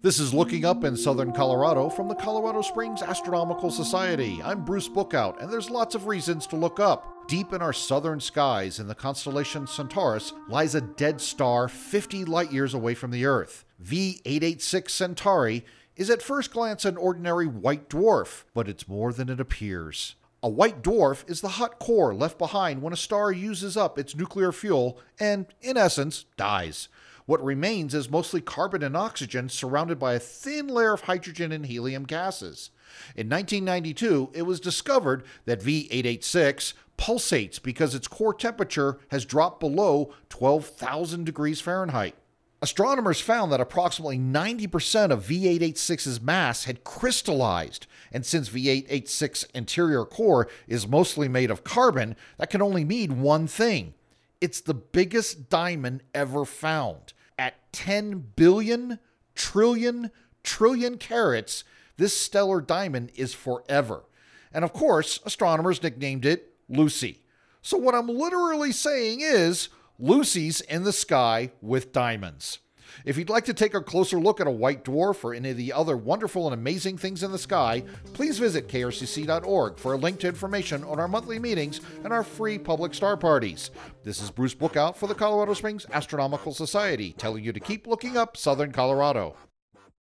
This is Looking Up in Southern Colorado from the Colorado Springs Astronomical Society. I'm Bruce Bookout, and there's lots of reasons to look up. Deep in our southern skies in the constellation Centaurus lies a dead star 50 light years away from the Earth. V886 Centauri is at first glance an ordinary white dwarf, but it's more than it appears. A white dwarf is the hot core left behind when a star uses up its nuclear fuel and, in essence, dies. What remains is mostly carbon and oxygen surrounded by a thin layer of hydrogen and helium gases. In 1992, it was discovered that V886 pulsates because its core temperature has dropped below 12,000 degrees Fahrenheit. Astronomers found that approximately 90% of V886's mass had crystallized, and since V886's interior core is mostly made of carbon, that can only mean one thing. It's the biggest diamond ever found. At 10 billion, trillion carats, this stellar diamond is forever. And of course, astronomers nicknamed it Lucy. So what I'm literally saying is, Lucy's in the sky with diamonds. If you'd like to take a closer look at a white dwarf or any of the other wonderful and amazing things in the sky, please visit krcc.org for a link to information on our monthly meetings and our free public star parties. This is Bruce Bookout for the Colorado Springs Astronomical Society, telling you to keep looking up Southern Colorado.